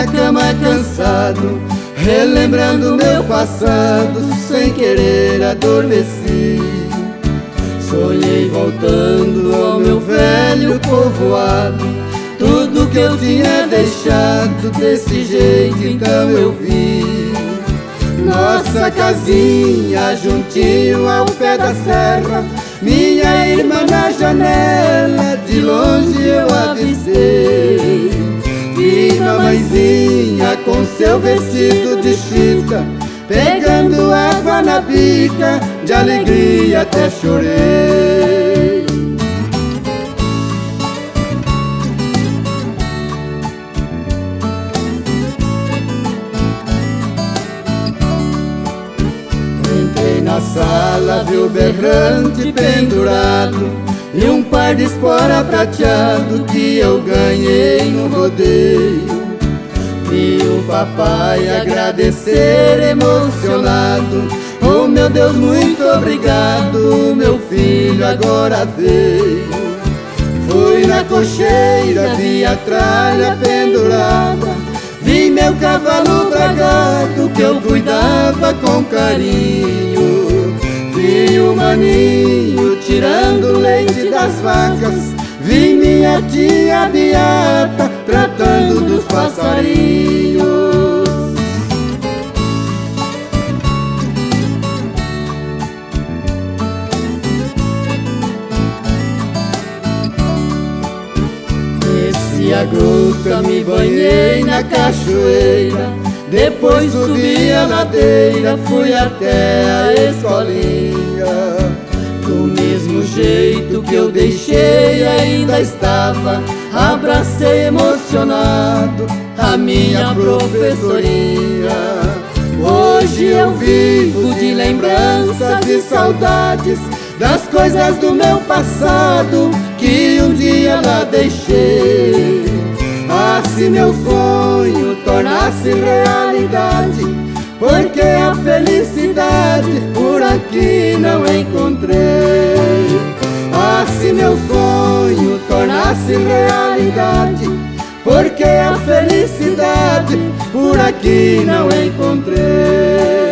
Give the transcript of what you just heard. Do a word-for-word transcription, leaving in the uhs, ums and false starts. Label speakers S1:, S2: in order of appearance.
S1: minha cama cansado, relembrando meu passado, sem querer adormeci. Sonhei voltando ao meu velho povoado, tudo que eu tinha deixado desse jeito então eu vi. Nossa casinha juntinho ao pé da serra, minha irmã na janela, de longe eu avistei. Vi mamãezinha com seu vestido de chita, pegando água na bica, de alegria até chorei. Entrei na sala, vi o berrante pendurado e um par de espora prateado que eu ganhei no rodeio. Vi o papai agradecer emocionado: oh meu Deus, muito obrigado, meu filho agora veio. Fui na cocheira, vi a tralha pendurada, vi meu cavalo bragado que eu cuidava com carinho. Vi o maninho tirando leite das vacas, vi minha tia Beata tratando dos passarinhos. Desci a gruta, me banhei na cachoeira, depois subi a ladeira, fui até a escolinha. Do mesmo jeito que eu deixei ainda estava, abracei emocionado a minha professorinha. Hoje eu vivo de lembranças e saudades das coisas do meu passado que um dia lá deixei. Ah, se meu sonho tornasse realidade, porque a felicidade por aqui não encontrei. Ah, se meu sonho tornasse realidade, porque a felicidade por aqui não encontrei.